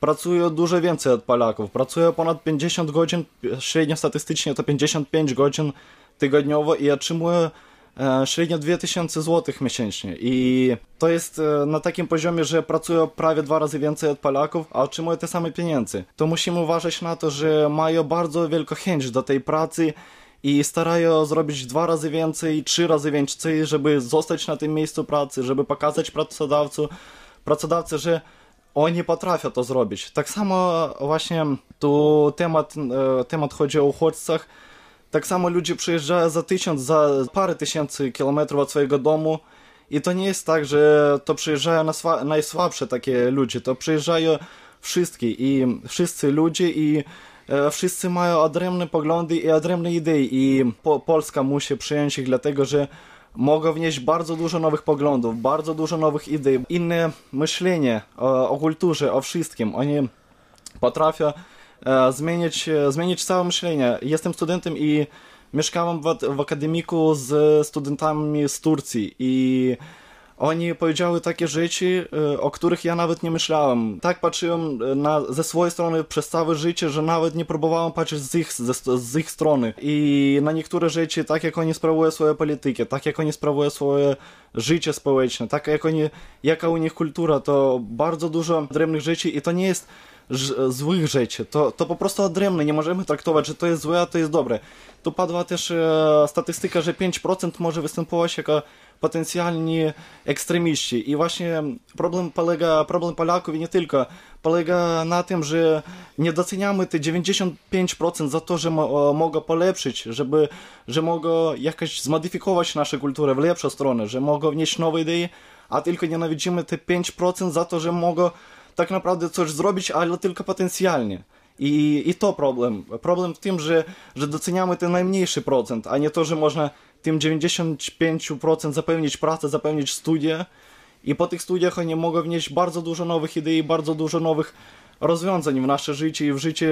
pracuje dużo więcej od Polaków. Pracuje ponad pięćdziesiąt godzin, średnio statystycznie to pięćdziesiąt pięć godzin tygodniowo i otrzymuje e, średnio dwa tysiące złotych miesięcznie. I to jest e, na takim poziomie, że pracuje prawie dwa razy więcej od Polaków, a otrzymuje te same pieniądze. To musimy uważać na to, że mają bardzo wielką chęć do tej pracy i starają zrobić dwa razy więcej, trzy razy więcej, żeby zostać na tym miejscu pracy, żeby pokazać pracodawcu, pracodawcy, że oni potrafią to zrobić. Tak samo właśnie tu temat, temat chodzi o uchodźcach. Tak samo ludzie przyjeżdżają za tysiąc, za parę tysięcy kilometrów od swojego domu i to nie jest tak, że to przyjeżdżają najsłabsze takie ludzie, to przyjeżdżają wszystkie i wszyscy ludzie i e, wszyscy mają odrębne poglądy i odrębne idee i po, Polska musi przyjąć ich dlatego, że mogą wnieść bardzo dużo nowych poglądów, bardzo dużo nowych idei, inne myślenie o, o kulturze, o wszystkim. Oni potrafią e, zmienić, e, zmienić całe myślenie. Jestem studentem i mieszkałem w, w akademiku z studentami z Turcji i oni powiedziały takie rzeczy, o których ja nawet nie myślałem. Tak patrzyłem na, ze swojej strony przez całe życie, że nawet nie próbowałem patrzeć z ich, z, z ich strony. I na niektóre rzeczy, tak jak oni sprawują swoją politykę, tak jak oni sprawują swoje życie społeczne, tak jak oni, jaka u nich kultura, to bardzo dużo odrębnych rzeczy i to nie jest złych rzeczy, to, to po prostu odrębne, nie możemy traktować, że to jest złe, a to jest dobre. Tu padła też e, statystyka, że pięć procent może występować jako potencjalni ekstremiści i właśnie problem polega, problem Polaków i nie tylko, polega na tym, że nie doceniamy te dziewięćdziesiąt pięć procent za to, że mo mogą polepszyć, żeby, że mogą jakoś zmodyfikować naszą kulturę w lepszą stronę, że mogą wnieść nowe idee, a tylko nienawidzimy te pięć procent za to, że mogą tak naprawdę coś zrobić, ale tylko potencjalnie. I, i to problem. Problem w tym, że, że doceniamy ten najmniejszy procent, a nie to, że można tym dziewięćdziesiąt pięć procent zapewnić pracę, zapewnić studia i po tych studiach oni mogą wnieść bardzo dużo nowych idei, bardzo dużo nowych rozwiązań w nasze życie i w życie,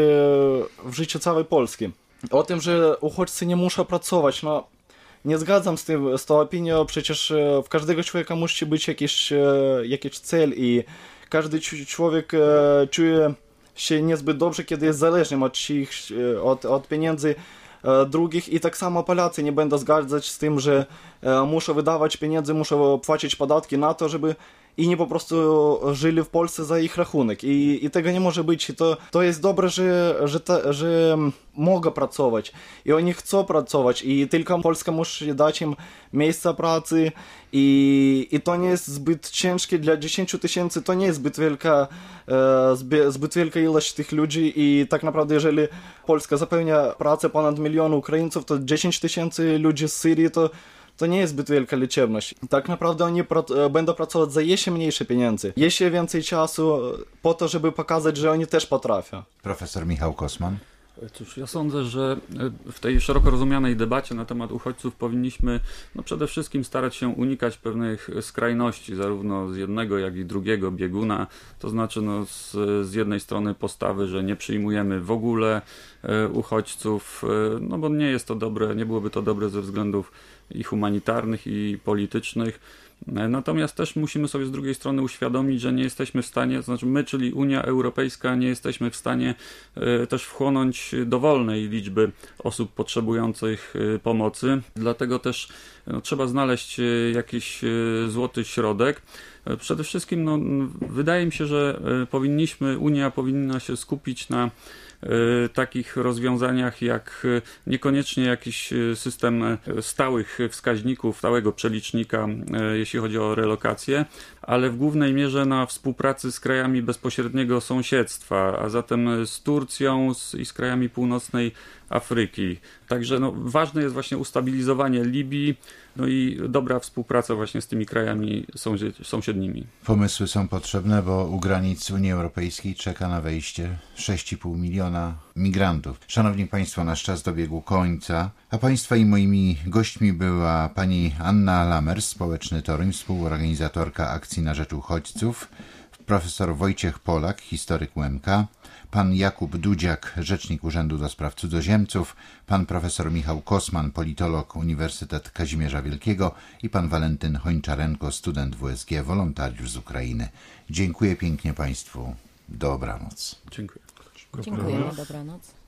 w życie całej Polski. O tym, że uchodźcy nie muszą pracować, no nie zgadzam z tym, z tą opinią, przecież w każdego człowieka musi być jakiś, jakiś cel i każdy człowiek e, czuje się niezbyt dobrze, kiedy jest zależnym od, od, od pieniędzy e, drugich i tak samo Polacy nie będą zgadzać z tym, że e, muszą wydawać pieniądze, muszą płacić podatki na to, żeby inni po prostu żyli w Polsce za ich rachunek i, i tego nie może być. I to, to jest dobre, że, że, ta, że mogą pracować i oni chcą pracować i tylko Polska musi dać im miejsca pracy i, i to nie jest zbyt ciężkie dla dziesięć tysięcy, to nie jest zbyt wielka, e, zbyt, zbyt wielka ilość tych ludzi i tak naprawdę jeżeli Polska zapewnia pracę ponad milion Ukraińców, to dziesięć tysięcy ludzi z Syrii to to nie jest zbyt wielka liczebność. Tak naprawdę oni pra- będą pracować za jeszcze mniejsze pieniądze, jeszcze więcej czasu po to, żeby pokazać, że oni też potrafią. Profesor Michał Kosman. Cóż, ja sądzę, że w tej szeroko rozumianej debacie na temat uchodźców powinniśmy no przede wszystkim starać się unikać pewnych skrajności, zarówno z jednego, jak i drugiego bieguna. To znaczy no, z, z jednej strony postawy, że nie przyjmujemy w ogóle e, uchodźców, e, no bo nie jest to dobre, nie byłoby to dobre ze względów i humanitarnych, i politycznych. Natomiast też musimy sobie z drugiej strony uświadomić, że nie jesteśmy w stanie, to znaczy my, czyli Unia Europejska, nie jesteśmy w stanie e, też wchłonąć dowolnej liczby osób potrzebujących e, pomocy. Dlatego też no, trzeba znaleźć e, jakiś e, złoty środek. E, przede wszystkim no, wydaje mi się, że e, powinniśmy, Unia powinna się skupić na takich rozwiązaniach jak niekoniecznie jakiś system stałych wskaźników, stałego przelicznika, jeśli chodzi o relokację, ale w głównej mierze na współpracy z krajami bezpośredniego sąsiedztwa, a zatem z Turcją i z krajami północnej Afryki. Także no, ważne jest właśnie ustabilizowanie Libii, no i dobra współpraca właśnie z tymi krajami sąsiednimi. Pomysły są potrzebne, bo u granic Unii Europejskiej czeka na wejście sześć i pół miliona migrantów. Szanowni Państwo, nasz czas dobiegł końca, a Państwa i moimi gośćmi była pani Anna Lamers, Społeczny Toruń, współorganizatorka Akcji na Rzecz Uchodźców, profesor Wojciech Polak, historyk U M K, pan Jakub Dudziak, rzecznik Urzędu do Spraw Cudzoziemców, pan profesor Michał Kosman, politolog, Uniwersytet Kazimierza Wielkiego i pan Walentyn Hończarenko, student W S G, wolontariusz z Ukrainy. Dziękuję pięknie Państwu. Dobranoc. Dziękuję. Dziękujemy, dobranoc.